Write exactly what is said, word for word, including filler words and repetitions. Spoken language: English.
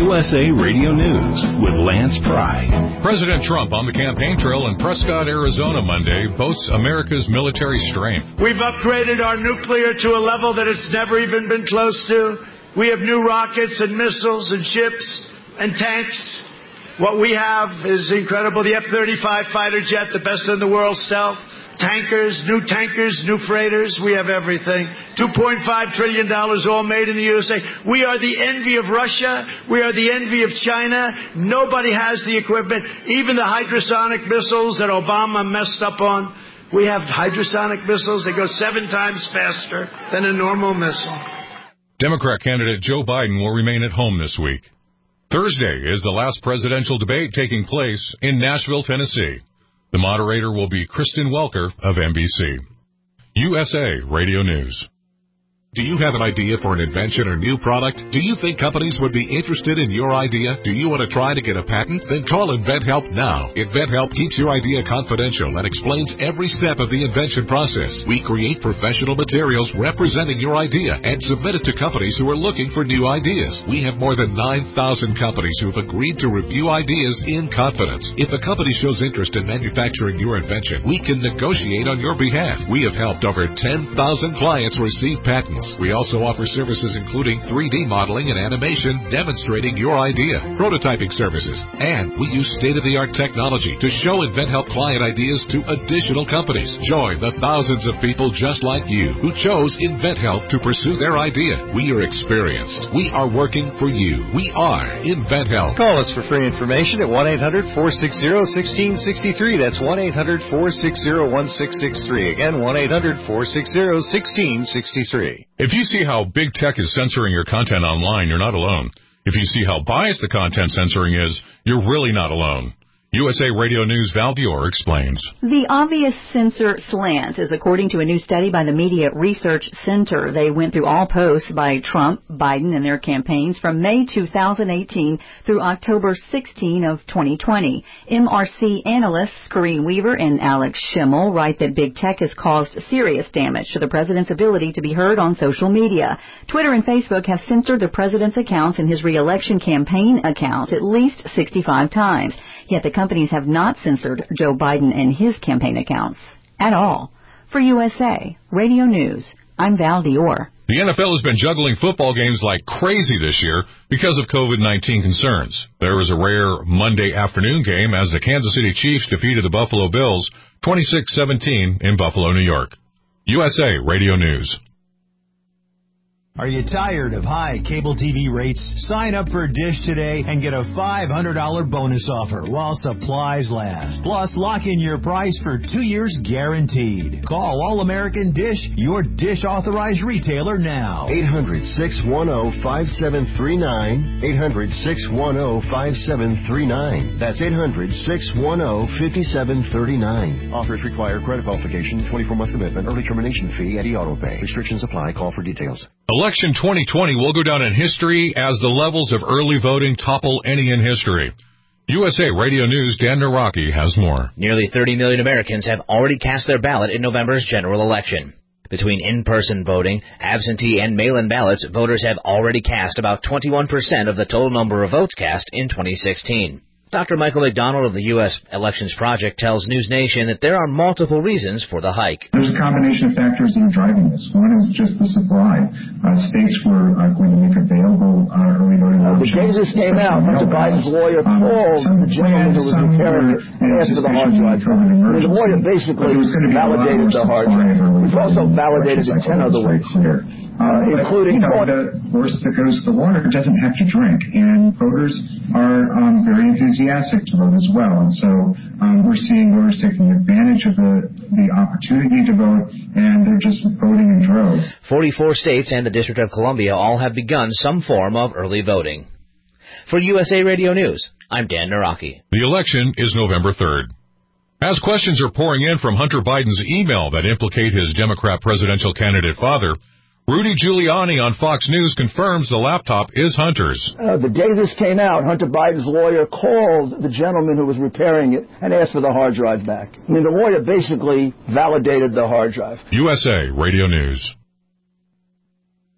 U S A Radio News with Lance Pry. President Trump on the campaign trail in Prescott, Arizona Monday boasts America's military strength. We've upgraded our nuclear to a level that it's never even been close to. We have new rockets and missiles and ships and tanks. What we have is incredible. The F thirty-five fighter jet, the best in the world, stealth. Tankers, new tankers, new freighters. We have everything. two point five trillion dollars all made in the U S A. We are the envy of Russia. We are the envy of China. Nobody has the equipment. Even the hypersonic missiles that Obama messed up on. We have hypersonic missiles that go seven times faster than a normal missile. Democrat candidate Joe Biden will remain at home this week. Thursday is the last presidential debate taking place in Nashville, Tennessee. The moderator will be Kristen Welker of N B C. U S A Radio News. Do you have an idea for an invention or new product? Do you think companies would be interested in your idea? Do you want to try to get a patent? Then call InventHelp now. InventHelp keeps your idea confidential and explains every step of the invention process. We create professional materials representing your idea and submit it to companies who are looking for new ideas. We have more than nine thousand companies who have agreed to review ideas in confidence. If a company shows interest in manufacturing your invention, we can negotiate on your behalf. We have helped over ten thousand clients receive patents. We also offer services including three D modeling and animation demonstrating your idea, prototyping services, and we use state-of-the-art technology to show InventHelp client ideas to additional companies. Join the thousands of people just like you who chose InventHelp to pursue their idea. We are experienced. We are working for you. We are InventHelp. Call us for free information at one eight hundred four six zero one six six three. That's one eight hundred four six zero one six six three. Again, one eight hundred four six zero one six six three. If you see how big tech is censoring your content online, you're not alone. If you see how biased the content censoring is, you're really not alone. U S A Radio News' Val Dior explains. The obvious censor slant is according to a new study by the Media Research Center. They went through all posts by Trump, Biden, and their campaigns from May two thousand eighteen through October sixteenth of twenty twenty. M R C analysts Corrine Weaver and Alex Schimmel write that big tech has caused serious damage to the president's ability to be heard on social media. Twitter and Facebook have censored the president's accounts and his re-election campaign accounts at least sixty-five times. Yet the companies have not censored Joe Biden and his campaign accounts at all. For U S A Radio News, I'm Val Dior. The N F L has been juggling football games like crazy this year because of COVID nineteen concerns. There was a rare Monday afternoon game as the Kansas City Chiefs defeated the Buffalo Bills twenty-six seventeen in Buffalo, New York. U S A Radio News. Are you tired of high cable T V rates? Sign up for Dish today and get a five hundred dollars bonus offer while supplies last. Plus, lock in your price for two years guaranteed. Call All-American Dish, your Dish authorized retailer now. eight hundred, six one zero, five seven three nine. eight hundred, six one zero, five seven three nine. That's eight hundred, six one zero, five seven three nine. Offers require credit qualification, twenty-four month commitment, early termination fee, and e-auto pay. Restrictions apply. Call for details. Election twenty twenty will go down in history as the levels of early voting topple any in history. U S A Radio News' Dan Naraki has more. Nearly thirty million Americans have already cast their ballot in November's general election. Between in-person voting, absentee, and mail-in ballots, voters have already cast about twenty-one percent of the total number of votes cast in twenty sixteen. Doctor Michael McDonald of the U S Elections Project tells News Nation that there are multiple reasons for the hike. There's a combination of factors that are driving this. One is just the supply. Uh, states were uh, going to make available uh, early voting uh, options. The day this came out, Hunter Biden's lawyer um, called the gentleman who was repairing it and asked for the hard drive. The lawyer basically validated the hard drive. We've also validated in ten other ways. Uh, including, but, you know, the horse that goes to the water doesn't have to drink, and voters are um, very enthusiastic to vote as well. And so um, we're seeing voters taking advantage of the, the opportunity to vote, and they're just voting in droves. forty-four states and the District of Columbia all have begun some form of early voting. For U S A Radio News, I'm Dan Naraki. The election is November third. As questions are pouring in from Hunter Biden's email that implicate his Democrat presidential candidate father, Rudy Giuliani on Fox News confirms the laptop is Hunter's. Uh, the day this came out, Hunter Biden's lawyer called the gentleman who was repairing it and asked for the hard drive back. I mean, the lawyer basically validated the hard drive. U S A Radio News.